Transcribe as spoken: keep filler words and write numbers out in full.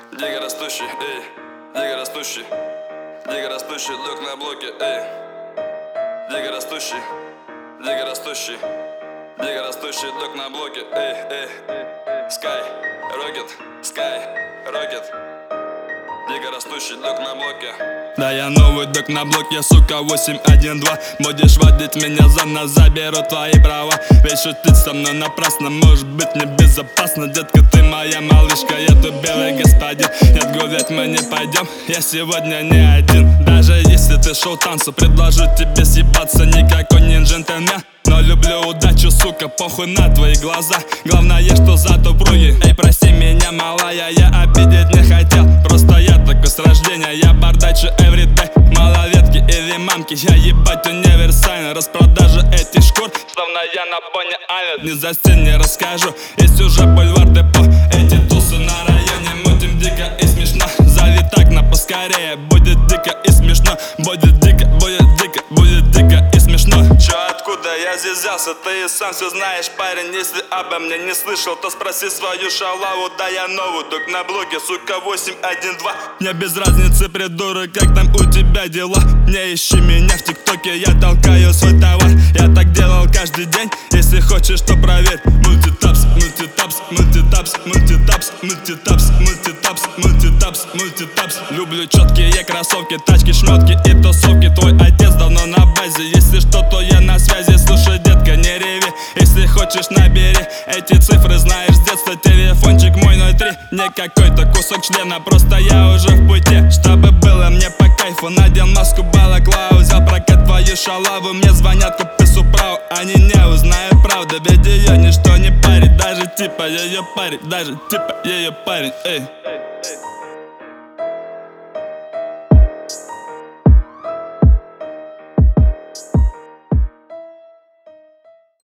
Дикорастущий, эй, дикорастущий, дикорастущий, лег на блоке, эй. Дикорастущий, дикорастущий, дикорастущий, лег на блоке, эй, эй. Sky, Rocket, Sky, Rocket. Дикорастущий, лег на блоке. Да я новый док на блоке, сука, восемь один два. Будешь водить меня за нос, заберу твои права. Ведь шутить со мной напрасно, может быть небезопасно. Детка, ты моя малышка, я тут белый господин. Нет, гулять мы не пойдем, я сегодня не один. Даже если ты шоу танцу, предложу тебе съебаться. Никакой не джентльмен, но люблю удачу, сука, похуй на твои глаза. Главное, что зато пруги. Эй, прости меня, малая, я обидеть не хотел. Просто я такой с рождения, я бардачу everyday. Малолетки или мамки, я ебать универсальный. Распродажа этих шкур, словно я на Бонни Айленд. Не за стен не расскажу, есть уже бульвар депо. Эти тусы на районе, мутим дико и смешно. Зови так на поскорее, будет дико и смешно. Будет дико, будет дико, будет дико и смешно. Чё, откуда я здесь взялся, ты и сам все знаешь, парень. Если обо мне не слышал, то спроси свою шалаву. Да я новый док на блоке, сука, восемь один два. Мне без разницы, придурок, как там у тебя дела. Не ищи меня в тиктоке, я толкаю свой товар. Я так делал каждый день, если хочешь, то проверь. Мультитапс, мультитапс, мультитапс, мультитапс, мультитапс, мультитапс, мультитапс, мультитапс. Люблю четкие кроссовки, тачки, шмотки и тусовки. Твой отец давно на базе, если что, то я на связи. Слушай, детка, не реви, если хочешь, набери. Эти цифры знаешь с детства, телефончик мой ноль три. Не какой-то кусок члена, просто я уже в пути. Чтобы было мне по кайфу, надел маску балаклаву. Взял прокат твою шалаву, мне звонят купи суправу. Они не узнают правду, ведь ее ничто не парит. Даже типа ее парень, даже типа ее парень, эй.